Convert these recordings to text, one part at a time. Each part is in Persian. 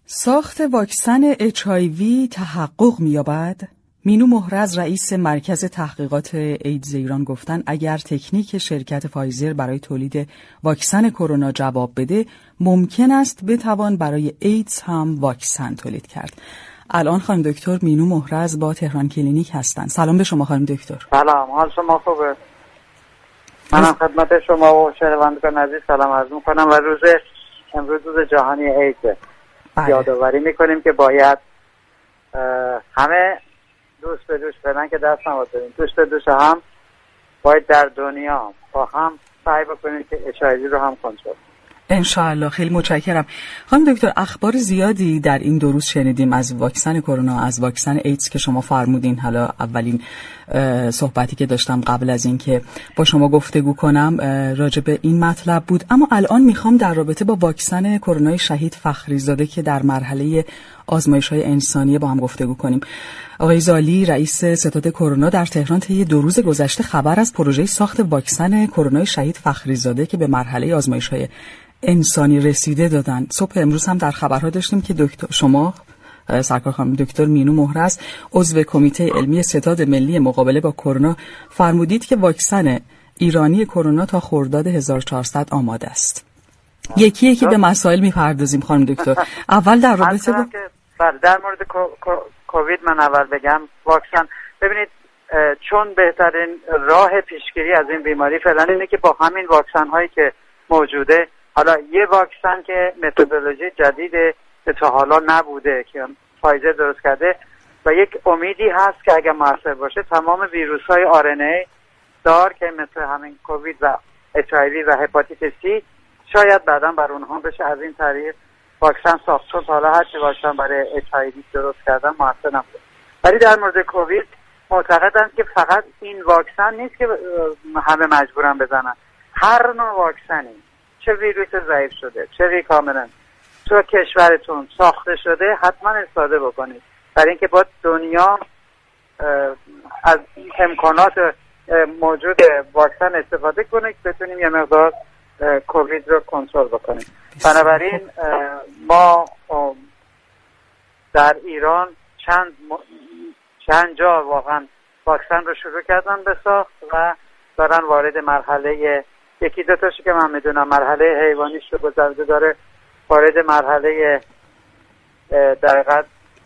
ساخت واکسن HIV تحقق می‌یابد؟ مینو مهرز رئیس مرکز تحقیقات ایدز ایران گفتن اگر تکنیک شرکت فایزر برای تولید واکسن کرونا جواب بده ممکن است بتوان برای ایدز هم واکسن تولید کرد. الان خانم دکتر مینو مهرز با تهران کلینیک هستن. سلام به شما خانم دکتر. سلام، حال شما خوبه؟ منم خدمت شما و شنوندگان عزیز سلام عرض می‌کنم و امروز روز جهانی ایدز. یادآوری میکنیم که باید همه دوست به دوست بدن که دست نبازیم، دوست به دوست هم باید در دنیا با هم سعی بکنیم که HIV رو هم کنترل. انشاءالله. خیلی متشکرم. خانم دکتر، اخبار زیادی در این 2 روز شنیدیم از واکسن کرونا، از واکسن ایدز که شما فرمودین. حالا اولین صحبتی که داشتم قبل از این که با شما گفتگو کنم راجع به این مطلب بود، اما الان میخوام در رابطه با واکسن کرونای شهید فخریزاده که در مرحله آزمایش‌های انسانی با هم گفتگو کنیم. آقای زالی رئیس ستاد کرونا در تهران طی 2 روز گذشته خبر از پروژه ساخت واکسن کرونای شهید فخریزاده که به مرحله آزمایش‌های انسانی رسیده دادن. صبح امروز هم در خبرها داشتیم که شما سرکار خانم دکتر مینو مهرز عضو کمیته علمی ستاد ملی مقابله با کرونا فرمودید که واکسن ایرانی کرونا تا خرداد 1400 آماده است. یکی به مسائل میپردازیم خانم دکتر. اول در رابطه با در مورد کووید من اول بگم واکسن. ببینید چون بهترین راه پیشگیری از این بیماری فعلا اینه که با همین واکسن هایی که موجوده، حالا یه واکسن که متدولوژی جدید تا حالا نبوده که فایزر درست کرده و یک امیدی هست که اگر موثر باشه تمام ویروس های RNA دار که مثل همین کووید و HIV و هپاتیت C شاید بعدا بر اونها بشه از این طریق واکسن ساخت. چون حالا هر چه واکسن برای HIV درست کردن موثر نبوده. ولی در مورد کووید معتقدن که فقط این واکسن نیست که همه مجبورن بزنن. هر نوع واکسنی، چه ویروس ضعیف شده چه ریکامبیننت، تو کشورتون ساخته شده حتما استفاده بکنید، برای اینکه با دنیا از امکانات موجود واکسن استفاده کنه که بتونیم یه مقدار کووید رو کنترل بکنیم. بنابراین ما در ایران چند جا واقعا واکسن رو شروع کردن به ساخت و دارن وارد مرحله، یکی دو تاشو که من میدونم مرحله حیوانیش رو گذرده داره وارد مرحله دقیقاً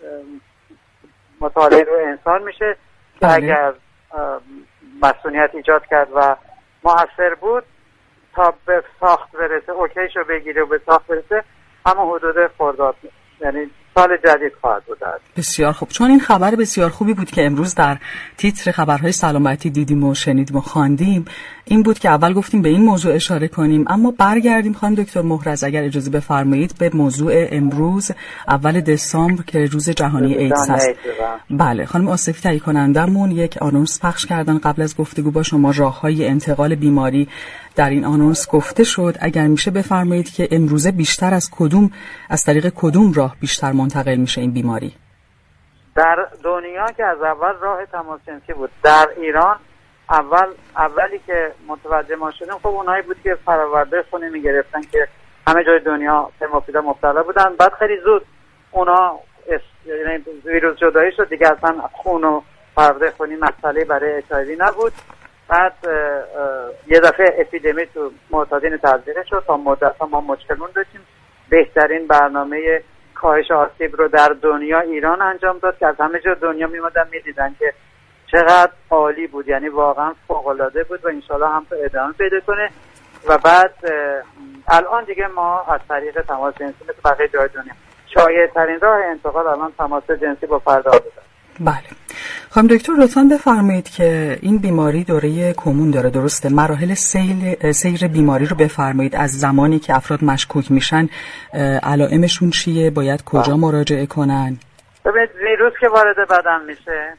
مطالعه رو انسان میشه که اگر مسئولیت ایجاد کرد و مؤثر بود تا به ساخت برسه، اوکیشو بگیره و به ساخت برسه، همون حدود خرداد یعنی سال جدید خواهد بود. بسیار خوب. چون این خبر بسیار خوبی بود که امروز در تیتر خبرهای سلامتی دیدیم و شنیدیم و خواندیم، این بود که اول گفتیم به این موضوع اشاره کنیم، اما برگردیم خانم دکتر مهرز اگر اجازه بفرمایید به موضوع امروز اول دسامبر که روز جهانی ایدز است. بله، خانم آصفی تهیه کنندمون یک آنونس پخش کردن قبل از گفتگو با شما، راههای انتقال بیماری. در این آنونس گفته شد اگر میشه بفرمایید که امروزه بیشتر از طریق کدوم راه بیشتر منتقل میشه این بیماری؟ در دنیا که از اول راه تماس جنسی بود، در ایران اولی که متوجه ما شدیم خب اونایی بود که فراورده خونی میگرفتن که همه جای دنیا هرموفیلا مبتلا بودن. بعد خیلی زود اونا ویروس جدایی شد دیگه، اصلا خون و فراورده خونی مسئله برای HIV نبود. بعد یه دفعه اپیدمی تو معتادین تزریق شد. تا مدت ما مشکلمون داشتیم. بهترین برنامه کاهش آسیب رو در دنیا ایران انجام داد که از همه جا دنیا میمدن میدیدن که چقدر عالی بود، یعنی واقعا فوق‌العاده بود و انشالله هم ادامه پیدا کنه. و بعد الان دیگه ما از طریق تماس جنسی مثل بقیه جای دنیا شایع‌ترین راه انتقال الان تماس جنسی با فرد عادی. بله. خانم دکتر لطفاً بفرمایید که این بیماری دوره کمون داره، درسته؟ مراحل سیر بیماری رو بفرمایید. از زمانی که افراد مشکوک میشن علائمشون چیه؟ باید کجا مراجعه کنن؟ ببینید ویروس که وارد بدن میشه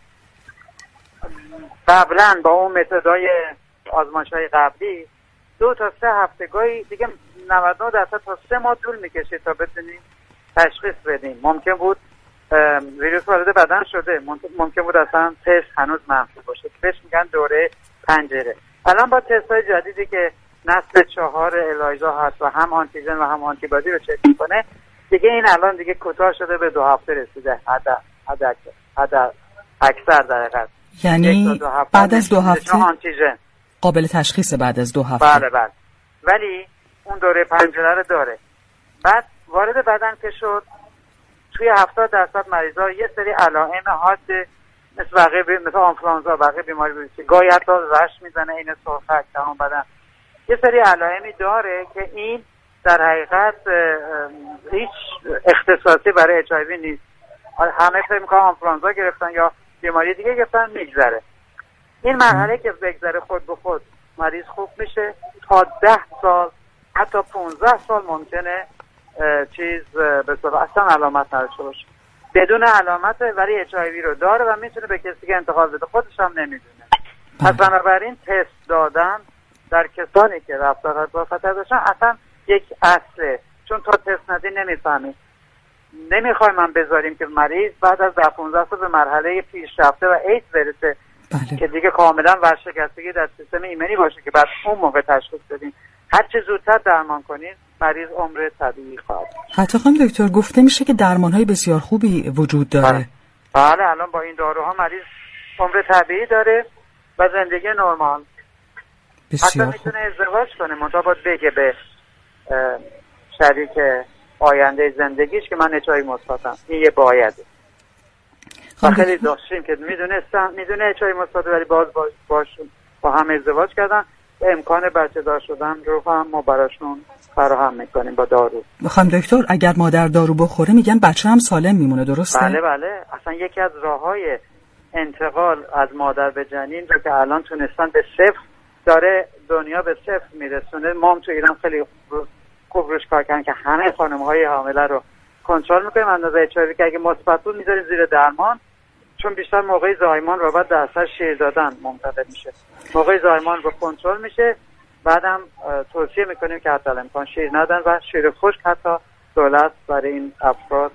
قبلا با اون متدای آزمایش‌های قبلی 2 تا 3 هفتگاهی دیگه 99% تا 3 ماه طول میکشه تا بتونیم تشخیص بدیم. ممکن بود ویروس وارد بدن شده، ممکن بود اصلا تست هنوز منفی باشه که بهش میگن دوره پنجره. الان با تست های جدیدی که نسل 4 الایزا هست و هم آنتیژن و هم آنتیبادی رو چک میکنه دیگه این الان دیگه کوتاه شده به 2 هفته رسیده حد اکثر در حقیقت. یعنی بعد از 2 هفته آنتیژن قابل تشخیص بعد از 2 هفته. بله ولی اون دوره پنجره رو داره. بعد وارد بدن که شد توی 70% مریضا یه سری علائم حاد مثل آنفلانزا بقیه بیماری که گاهی حتی رش میزنه این سرخک تمام بدن، یه سری علائمی داره که این در حقیقت هیچ اختصاصی برای HIV نیست. همه فکر می‌کنن آنفلانزا گرفتن یا بیماری دیگه گرفتن، میگذره. این مرحله که بگذره خود به خود مریض خوب میشه. تا 10 سال حتی 15 سال ممکنه به صورت اصلا علامت نداشته باشه، بدون علامت ولی HIV رو داره و میتونه به کسی که انتقال بده، خودش هم نمیدونه. پس بنابراین تست دادن در کسانی که رفتار با خطر داشتن اصلا یک اصله، چون تا تست ندی نمیفهمی. نمیخوایم من بذاریم که مریض بعد از 10-15 سال به مرحله پیشرفته و ایدز برسه که دیگه کاملا ورشکستگی در سیستم ایمنی باشه که بعد اون موقع تشخیص بدیم. هر چه زودتر درمان کنید مریض عمر طبیعی خواهد. حتی خانم دکتر گفته میشه که درمان‌های بسیار خوبی وجود داره. بله الان با این داروها مریض عمر طبیعی داره و زندگی نرمال. حتی میتونه ازدواج کنه، منتها باید بگه به شریک آینده زندگیش که من HIV مثبتم. این یه بایده. خیلی داشتیم که میدونه HIV مثبته ولی باز با هم ازدواج کردن، امکان بچه دار شدن رو هم ما براشون فراهم میکنیم با دارو. خانم دکتر اگر مادر دارو بخوره میگن بچه هم سالم میمونه، درسته؟ بله اصلا یکی از راههای انتقال از مادر به جنین رو که الان تونستن به 0 داره دنیا به 0 میرسونه. ما هم تو ایران خیلی خوب روش کار کردن که همه خانم‌های حامله رو کنترل میکنیم. اندازه HIV که اگه مثبت بود میذاریم زیر درمان، چون بیشتر موقع زایمان و بعد در اثر شیر دادن منتقل میشه. موقع زایمان رو کنترل میشه، بعدم توصیه میکنیم که حتی امکان شیر ندن و شیر خشک حتی دولت برای این افراد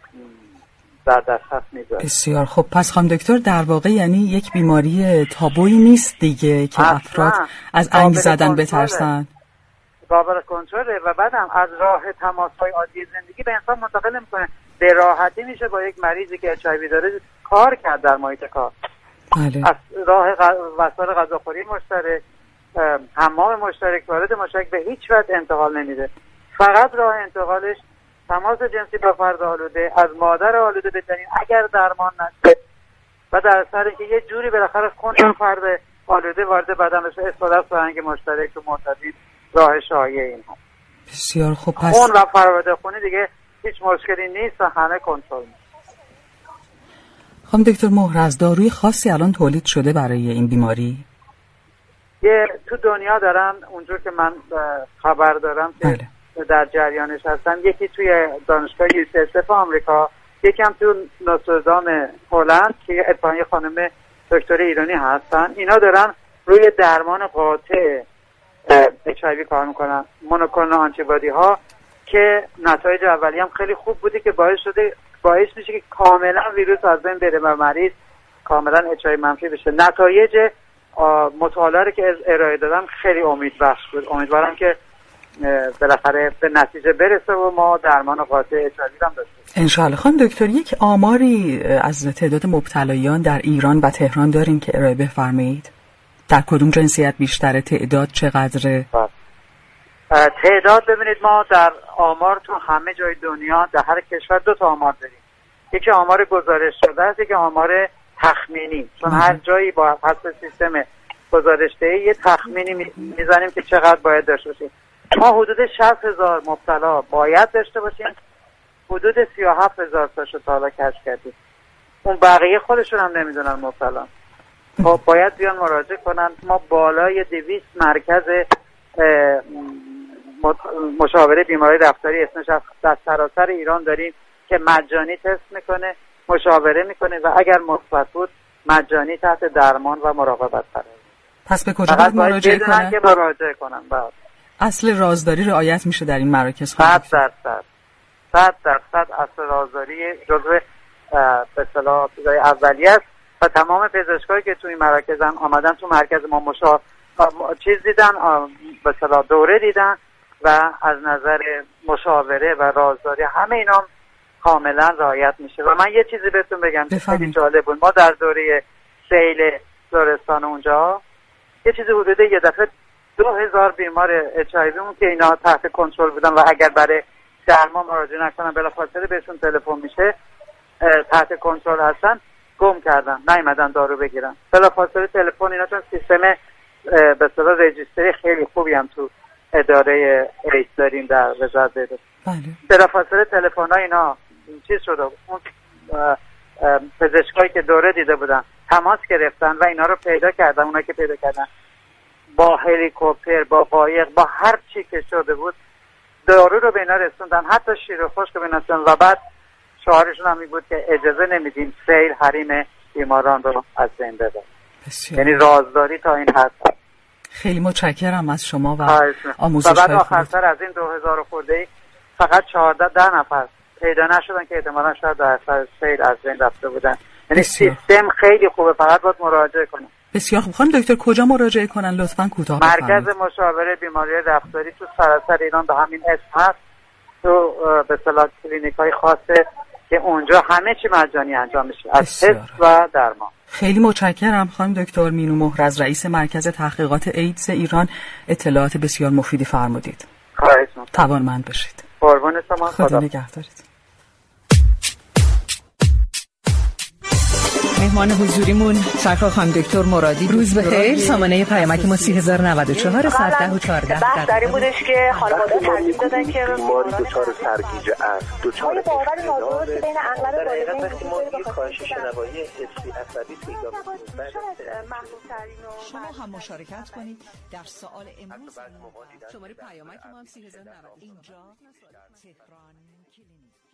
در دسترس میذاره. بسیار خب. پس خانم دکتر در واقع یعنی یک بیماری تابویی نیست دیگه که افراد از انگ زدن بترسن. قابل کنترله و بعدم از راه تماس‌های عادی زندگی به انسان منتقل میکنه. به راحتی میشه با یک مریضی که HIV داره کار کرد در محیط کار. بله. از راه وسایل غذاخوری مشترک، حمام مشترک، وارد مشترک به هیچ وجه انتقال نمیده. فقط راه انتقالش تماس جنسی با فرد آلوده، از مادر آلوده به جنین اگر درمان نشه و در اثر اینکه یه جوری بالاخره خون فرد آلوده وارد بدن بشه، استفاده از فرهنگ مشترک و معتدل راه شایع اینها. بسیار خوب. پس خون و فراورده خونی دیگه هیچ مشکلی نیست و همه کنترل میشه. خانم دکتر مهرز داروی خاصی الان تولید شده برای این بیماری؟ تو دنیا دارن اونجور که من خبر دارم که در جریانش هستن، یکی توی دانشگاه UCSF آمریکا، یکی هم تو نوستردام هلند که اتفاقا خانم دکتر ایرانی هستن. اینا دارن روی درمان قاطع HIV کار میکنن، مونوکلونال آنتیبادی ها که نتایج اولیه هم خیلی خوب بوده که باعث میشه که کاملا ویروس از بین بره و مریض کاملا HIV منفی بشه. نتایج مطالعه که ارائه دادم خیلی امیدبخش بود. امیدوارم که بالاخره به نتیجه برسه و ما درمان قاطع HIV هم داشته باشیم ان شاء الله. خانم دکتر یک آماری از تعداد مبتلایان در ایران و تهران دارین که ارائه بفرمایید؟ در کدوم جنسیت بیشتره؟ تعداد چقدره؟ تعداد ببینید ما در آمار تو همه جای دنیا در هر کشور 2 آمار داریم. یکی آمار گزارش شده است، یکی آمار تخمینی، چون هر جایی با حسب سیستم گزارش دهی یه تخمینی میزنیم که چقدر باید داشته باشیم. ما حدود 60,000 مبتلا باید داشته باشیم، حدود 37,000 تاشو تا حالا کشف کردیم. اون بقیه خودشون هم نمیدونن مبتلا. خب باید بیان مراجعه کنن. ما بالای 200 مرکز مشاوره بیماری رفتاری اسمش در سراسر ایران داریم که مجانی تست میکنه، مشاوره میکنه و اگر مثبت بود مجانی تحت درمان و مراقبت قرار. پس به کجا باید مراجعه کنن؟ که مراجعه کنن. بعد اصل رازداری رعایت میشه در این مراکز؟ 100% اصل رازداری جزو به اصطلاح چیزای اولیه است و تمام پزشکایی که توی مراکزن آمدن تو مرکز ما چیز دیدن، به اصطلاح دوره دیدن و از نظر مشاوره و رازداری همه اینا کاملا رعایت میشه. و من یه چیزی بهتون بگم خیلی جالب بود. ما در دوره سیل زورستان اونجا یه چیزی حدود یه دفعه 2000 بیمار HIV که اینا تحت کنترل بودن و اگر برای درمان مراجعه نکنن بلافاصله بهشون تلفن میشه تحت کنترل هستن، گم کردن، نیومدن دارو بگیرن. بلافاصله تلفن اینا، چون سیستم به اصطلاح رجیستری خیلی خوبی هم تو اداره ایدز داریم در وزارت بهداشت، بلافاصله تلفن‌ها اینا چیز شده، اون پزشکایی که دوره دیده بودن تماس گرفتن و اینا رو پیدا کردن. اونا که پیدا کردن با هلیکوپتر، با قایق، با هر چی که شده بود دارو رو به اینا رسوندن، حتی شیر و خشک رو بنوشتن و بعد شعارشون هم این بود که اجازه نمیدیم سیل حریم بیماران رو از بین ببره. یعنی رازداری تا این حد. خیلی متشکرم از شما و آموزش. و بعد آخرتر از این 2000 خورده فقط 14 نفر پیدا نشدن که احتمالاً شاید در اثر سیل از بین رفته بودن. یعنی سیستم خیلی خوبه، فقط باید مراجعه کنن. بسیار خوب. خانم دکتر کجا مراجعه کنن لطفاً کوتاه بفرمایید. مرکز مشاوره بیماری رفتاری تو سراسر ایران به همین اسم هست، تو به اصطلاح کلینیک‌های خاصه که اونجا همه چی مجانی انجام میشه، از تست و درمان. خیلی متشکرم خانم دکتر مینو مهرز، رئیس مرکز تحقیقات ایدز ایران. اطلاعات بسیار مفیدی فرمودید. خواهش می‌کنم. توانمند باشید. قربان شما. خدا نگهدارت. مهمان حضوریمون سرکار خانم دکتر مرادی. روز بخیر. سامانه پیامک ما 3094 110 و 14 بحث در این بودش که خانواده ترجیح دادن که بیماری دچار سرگیجه است، دچار باور نادرست بین اغلب والدین ما یک کاهش شنوایی حسی عصبی پیدا می‌کنیم. شما هم مشارکت کنید در سوال امروز. شماره پیامک ما 3090 اینجا تهران کلینیک.